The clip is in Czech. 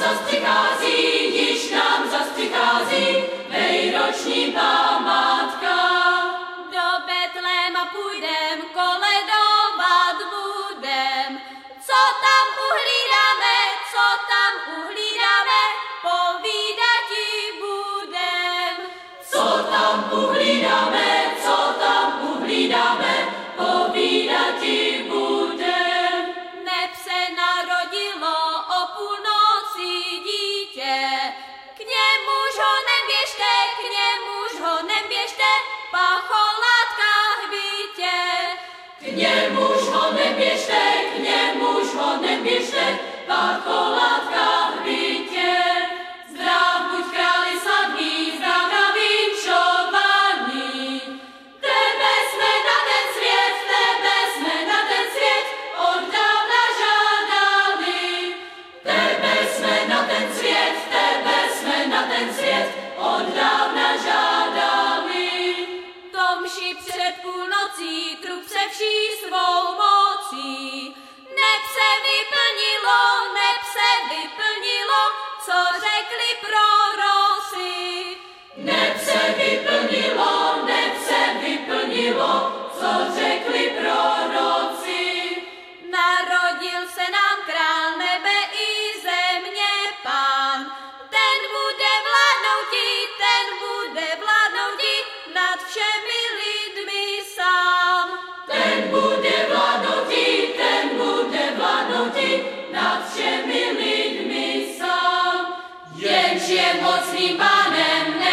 zas přichází, již nám zas přichází, nejroční památka. Do Betléma půjdem, koledovat budem. Co tam uhlídáme, povídat ti budem. Co tam uhlídáme, povídat ti budem. Neb se narodilo o půlnoci dítě, k němuž ho neběžte, pacholátka hbitě. K němuž ho neběžte, pacholátka hbitě. Zdrav buď králi slavný, zdrav na vinšovaný. Tebe jsme na ten svět od dávna žádali. Tebe jsme na ten svět od dávna žádali. To mši před půlnocí trup se vší svou mocí. Neb se vyplnilo, co řekli proroci. Neb se vyplnilo, co řekli proroci. Narodil se nám král nebe i země pán. Ten bude vládnouti nad všemi lidmi sám. Ten bude vládnouti nad všemi lidmi sám. Jenž je mocným pánem,